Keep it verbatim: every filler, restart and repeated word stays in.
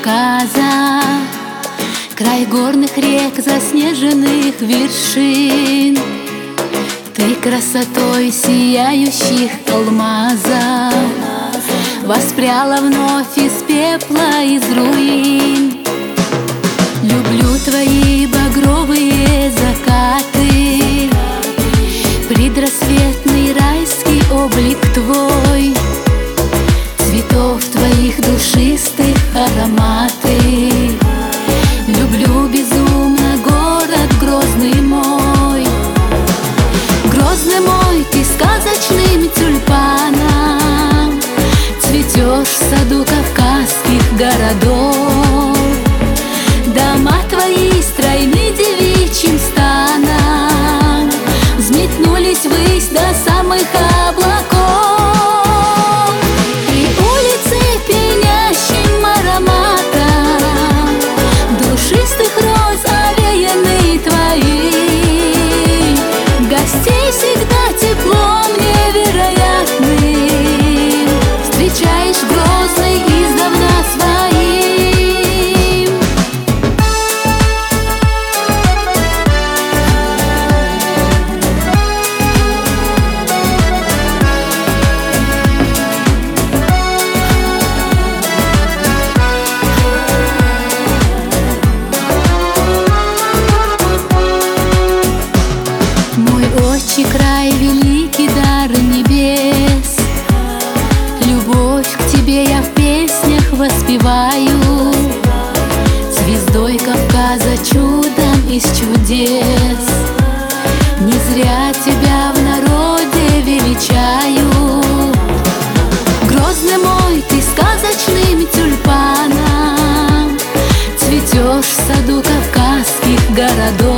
Кавказа, край горных рек, заснеженных вершин. Ты красотой сияющих алмазов воспряла вновь из пепла, из руин. Люблю твои багровые закаты, предрассветный райский облик твой, цветов твоих душистых ароматы. Люблю безумно город Грозный мой. Грозный мой, ты сказочным тюльпаном цветешь в саду кавказских городов. Дома твои стройны девичьим станом, взметнулись ввысь до самых облаков. И улицы пьянящим ароматом душистых роз овеяны твои. Гостей всегда теплом невероятным встречаешь Грозный издавна своим. Отчий край, великий дар небес, любовь к тебе я в песнях воспеваю. Звездой Кавказа, чудом из чудес, не зря тебя в народе величаю. Грозный мой, ты сказочным тюльпаном цветешь в саду кавказских городов.